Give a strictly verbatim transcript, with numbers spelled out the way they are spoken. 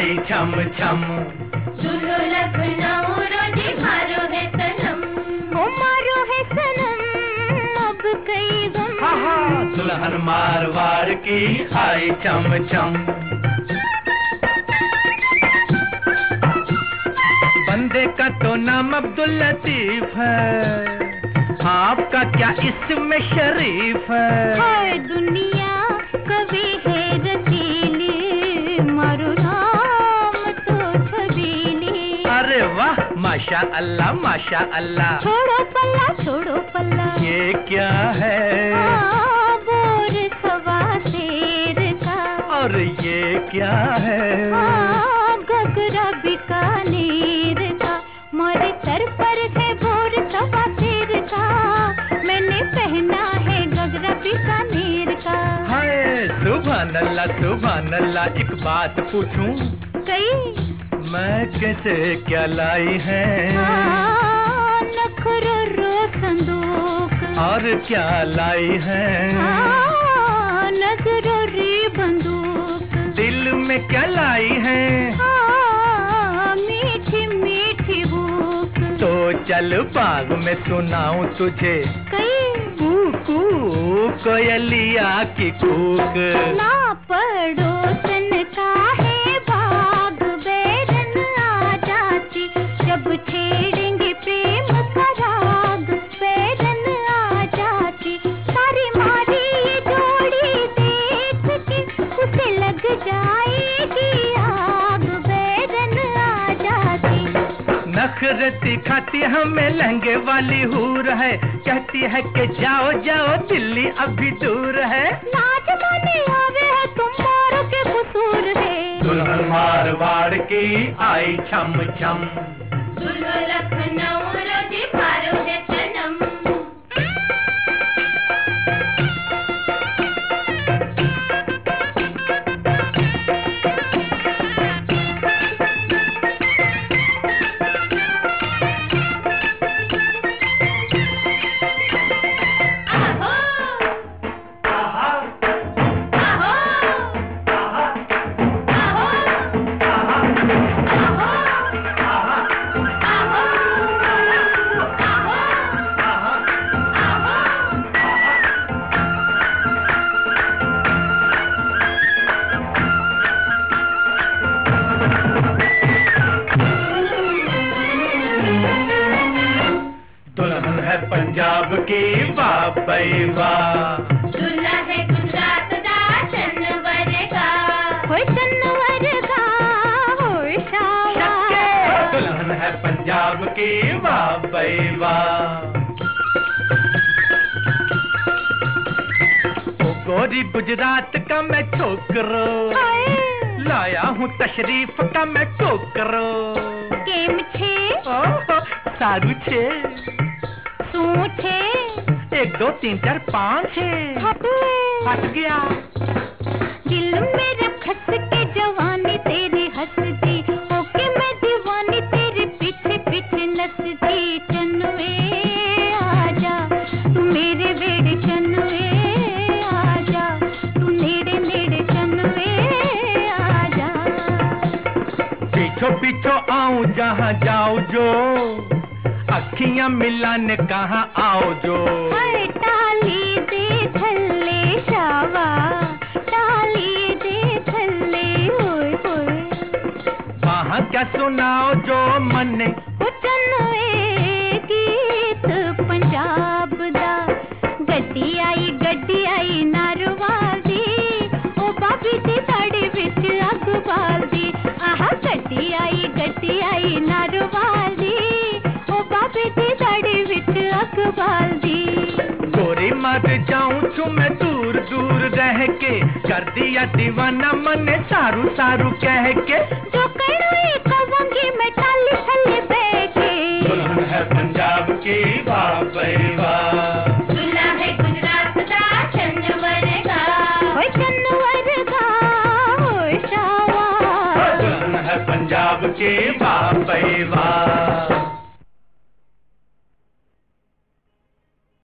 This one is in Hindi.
आई छम छम। सुनो लखनऊ रोजी मारो है सनम, ओ मारो है सनम अब कई गम। हाँ हाँ दुल्हन मारवाड़ की आई छम छम। बंदे का तो नाम अब्दुल लतीफ है, आपका क्या इसमें शरीफ है। हाय दुनिया कभी है रसीली, मारो नाम तो छबीली। अरे वाह माशा अल्लाह माशा अल्लाह। छोड़ो पल्ला छोड़ो पल्ला, ये क्या है? हाँ, बोर सवा शेर का। और ये क्या है? हाँ, घघरा बीकानेर का। मोरे सर पर है बोर सवा शेर का, मैंने पहना है घघरा बीकानेर का। हाय सुभान अल्लाह सुभान अल्लाह। एक बात पूछूं? कई मैं कैसे क्या लाई है? हाँ, नखरो रो संदूक। और क्या लाई है? हाँ, नजरो री बंदूक। दिल में क्या लाई है? हाँ, मीठी मीठी भूख। तो चल बाग में सुनाऊं तुझे कई कू कू कोयलिया की कूक। ना पड़ोसन का है भाग, बैरन आ जाती जब छेड़ेंगे प्रेम का राग। बैरन आ जाती सारी मारी ये जोड़ी देख के, उसे लग जाएगी आग। बैरन आ जाती नखरती खाती हमें लहंगे वाली हूर है, कहती है कि जाओ जाओ दिल्ली अभी दूर है। नाच गाने आवे है तुम्हारों के कसूर है। दुल्हन मारवाड़ की आई छम छम। सुनो लखनऊ रोजी मारो है सनम। दुल्हन है पंजाब की वाह भाई वाह। दूल्हा है गुजरात दा चन्नवर का, होय चन्नवर का होय शावा। दुल्हन है पंजाब की वाह भाई वाह। ओ गोरी गुजरात का मैं छोकरो, लाया हूँ तशरीफ का मैं टोकरो। केम छे ओह, सारू छे सू छे एक दो तीन चार पाँच छे। हट गया दिल मेरे खस के जवानी तेरी हंसती, ओके मैं दीवानी तेरे पीछे पीछे नचती। चन्नुए आजा तू मेरे बेड़े, चन्नुए आजा तू नेड़े नेड़े, चन्नुए आजा। पीछो पीछो आऊं जहाँ जाओ जो, अखियां मिलाने कहाँ आओ जो। हाय टाली दे थल्ले शावा, टाली दे थल्ले होय होय। वहाँ क्या सुनाओ जो मने, ओ चन्नुए गीत पंजाब दा। गड्डी आई गड्डी आई नारवाल दी, ओ बाबी दी साड़ी विच अग बाल दी। आहा गड्डी आई गड्डी आई नारवाल दी, ओ बाबी दी साड़ी विच अग बाल दी। गोरी मर जाऊं छू मैं दूर दूर रह के, कर दिया दीवाना मने सारू सारू कह के। जो कड़ोई कहूंगी मैं टाली थल्ले बह के। दुल्हन है पंजाब की वाह भाई वाह। दूल्हा है गुजरात दा चन्नवर का, होय चन्नवर का होय शावा। दुल्हन है पंजाब की वाह भाई वाह।